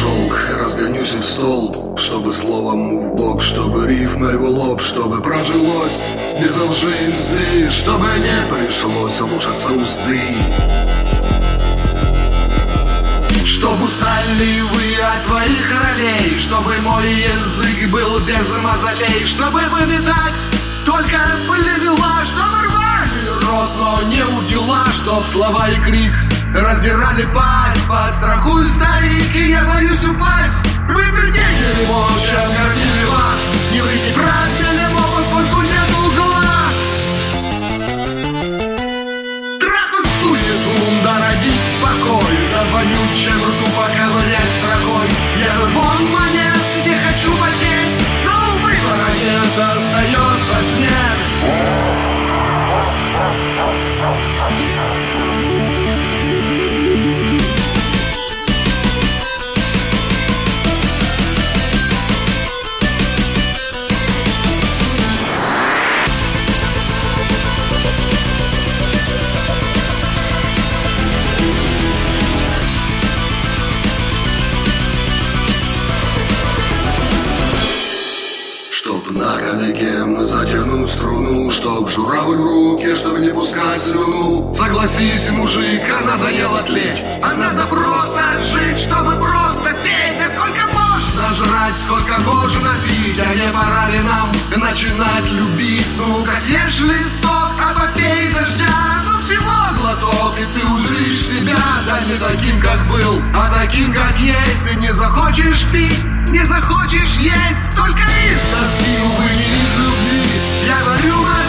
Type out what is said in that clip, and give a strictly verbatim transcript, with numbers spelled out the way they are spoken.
шелк, разгонюсь и в стол, чтобы словом в бок, чтобы рифмой в лоб, чтобы прожилось без лжи и мзды, чтобы не пришлось слушаться узды. Чтоб устали вы от своих ролей, чтобы мой язык был без мозолей, чтобы повидать только плевела, чтобы рвали рот, но не удела, чтоб слова и крик раздирали пасть. Подстрахуй, старик, и я боюсь упасть. Вы прикиньте его, чем гордили вас, не врите, правильно, поскольку нет угла. Трахнуть суету, дорогить покой, да вонючим рту поковырять строкой. Я вон монет, где хочу потеть, но выбора нет, остается смерть. Чтоб на коньяке затянуть струну, чтоб журавль в руке, чтоб не пускать слюну. Согласись, мужик, а надоело тлеть, а надо просто жить, чтобы просто петь. Да сколько можно жрать, сколько можно пить, а не пора ли нам начинать любить? Ну-ка съешь листок, а попей дождя, ну всего глоток, и ты узришь себя. Да не таким, как был, а таким, как есть. Ты не захочешь пить, не захочешь есть, только из тоски, увы, не из любви. Я говорю,